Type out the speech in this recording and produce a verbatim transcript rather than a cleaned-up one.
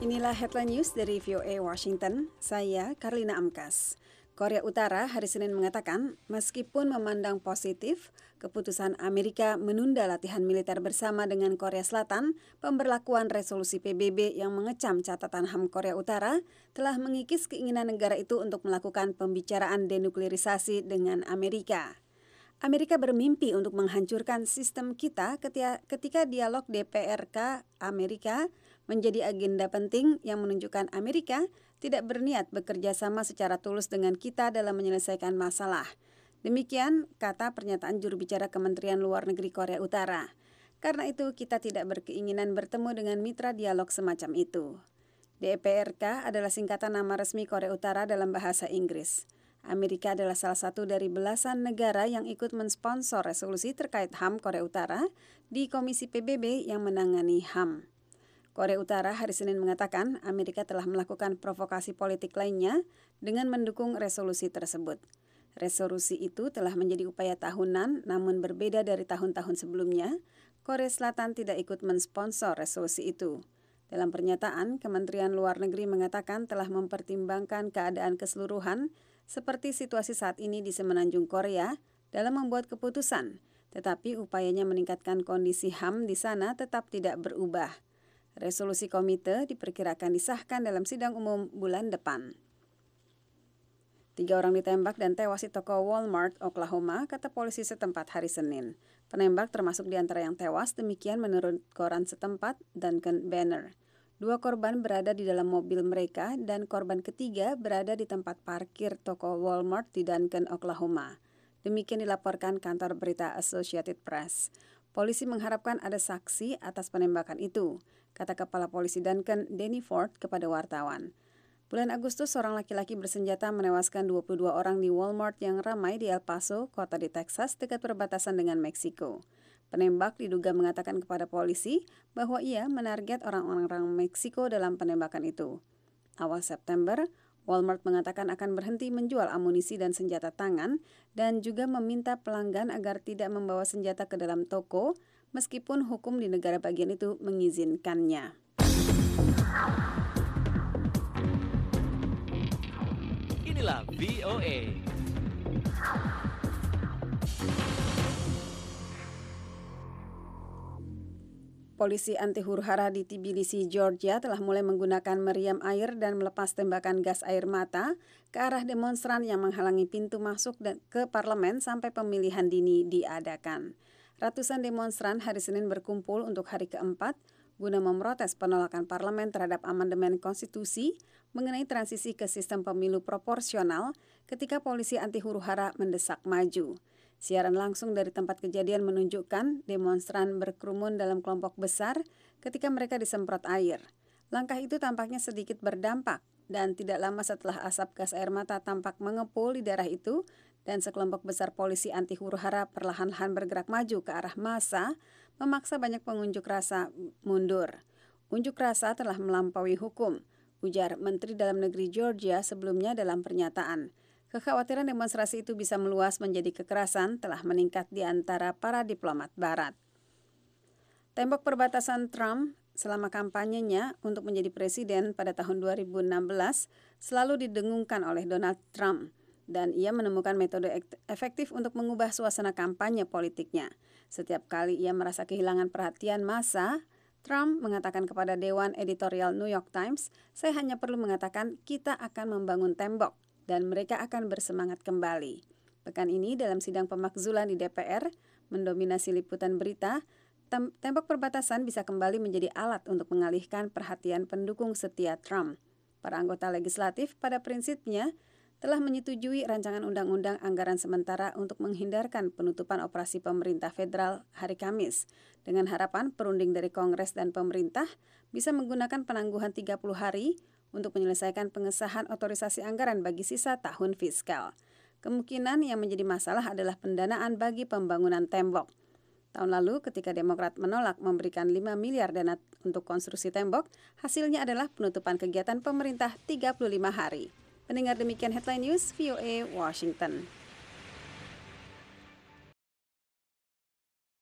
Inilah headline news dari V O A Washington, saya Karlina Amkas. Korea Utara hari Senin mengatakan, meskipun memandang positif, keputusan Amerika menunda latihan militer bersama dengan Korea Selatan, pemberlakuan resolusi P B B yang mengecam catatan H A M Korea Utara telah mengikis keinginan negara itu untuk melakukan pembicaraan denuklerisasi dengan Amerika. Amerika bermimpi untuk menghancurkan sistem kita ketika, ketika dialog D P R K Amerika menjadi agenda penting yang menunjukkan Amerika tidak berniat bekerja sama secara tulus dengan kita dalam menyelesaikan masalah. Demikian kata pernyataan juru bicara Kementerian Luar Negeri Korea Utara. Karena itu kita tidak berkeinginan bertemu dengan mitra dialog semacam itu. D P R K adalah singkatan nama resmi Korea Utara dalam bahasa Inggris. Amerika adalah salah satu dari belasan negara yang ikut mensponsor resolusi terkait H A M Korea Utara di Komisi P B B yang menangani H A M. Korea Utara hari Senin mengatakan Amerika telah melakukan provokasi politik lainnya dengan mendukung resolusi tersebut. Resolusi itu telah menjadi upaya tahunan namun berbeda dari tahun-tahun sebelumnya. Korea Selatan tidak ikut mensponsor resolusi itu. Dalam pernyataan, Kementerian Luar Negeri mengatakan telah mempertimbangkan keadaan keseluruhan seperti situasi saat ini di Semenanjung Korea dalam membuat keputusan, tetapi upayanya meningkatkan kondisi H A M di sana tetap tidak berubah. Resolusi komite diperkirakan disahkan dalam sidang umum bulan depan. Tiga orang ditembak dan tewas di toko Walmart, Oklahoma, kata polisi setempat hari Senin. Penembak termasuk di antara yang tewas, demikian menurut koran setempat Duncan Banner. Dua korban berada di dalam mobil mereka dan korban ketiga berada di tempat parkir toko Walmart di Duncan, Oklahoma. Demikian dilaporkan kantor berita Associated Press. Polisi mengharapkan ada saksi atas penembakan itu, kata Kepala Polisi Duncan, Danny Ford, kepada wartawan. Bulan Agustus, seorang laki-laki bersenjata menewaskan dua puluh dua orang di Walmart yang ramai di El Paso, kota di Texas, dekat perbatasan dengan Meksiko. Penembak diduga mengatakan kepada polisi bahwa ia menarget orang-orang Meksiko dalam penembakan itu. Awal September, Walmart mengatakan akan berhenti menjual amunisi dan senjata tangan dan juga meminta pelanggan agar tidak membawa senjata ke dalam toko meskipun hukum di negara bagian itu mengizinkannya. Inilah V O A. Polisi anti huru-hara di Tbilisi, Georgia telah mulai menggunakan meriam air dan melepas tembakan gas air mata ke arah demonstran yang menghalangi pintu masuk ke parlemen sampai pemilihan dini diadakan. Ratusan demonstran hari Senin berkumpul untuk hari keempat guna memprotes penolakan parlemen terhadap amandemen konstitusi mengenai transisi ke sistem pemilu proporsional ketika polisi anti huru-hara mendesak maju. Siaran langsung dari tempat kejadian menunjukkan demonstran berkerumun dalam kelompok besar ketika mereka disemprot air. Langkah itu tampaknya sedikit berdampak dan tidak lama setelah asap gas air mata tampak mengepul di daerah itu dan sekelompok besar polisi anti huru-hara perlahan-lahan bergerak maju ke arah massa, memaksa banyak pengunjuk rasa mundur. Unjuk rasa telah melampaui hukum, ujar Menteri Dalam Negeri Georgia sebelumnya dalam pernyataan. Kekhawatiran demonstrasi itu bisa meluas menjadi kekerasan telah meningkat di antara para diplomat barat. Tembok perbatasan Trump selama kampanyenya untuk menjadi presiden pada tahun dua ribu enam belas selalu didengungkan oleh Donald Trump dan ia menemukan metode efektif untuk mengubah suasana kampanye politiknya. Setiap kali ia merasa kehilangan perhatian massa, Trump mengatakan kepada Dewan Editorial New York Times, "Saya hanya perlu mengatakan kita akan membangun tembok dan mereka akan bersemangat kembali." Pekan ini dalam sidang pemakzulan di D P R, mendominasi liputan berita, tem- tembok perbatasan bisa kembali menjadi alat untuk mengalihkan perhatian pendukung setia Trump. Para anggota legislatif pada prinsipnya telah menyetujui rancangan undang-undang anggaran sementara untuk menghindarkan penutupan operasi pemerintah federal hari Kamis, dengan harapan perunding dari Kongres dan pemerintah bisa menggunakan penangguhan tiga puluh hari untuk menyelesaikan pengesahan otorisasi anggaran bagi sisa tahun fiskal. Kemungkinan yang menjadi masalah adalah pendanaan bagi pembangunan tembok. Tahun lalu ketika Demokrat menolak memberikan lima miliar dana untuk konstruksi tembok, hasilnya adalah penutupan kegiatan pemerintah tiga puluh lima hari. Pendengar, demikian headline news V O A Washington.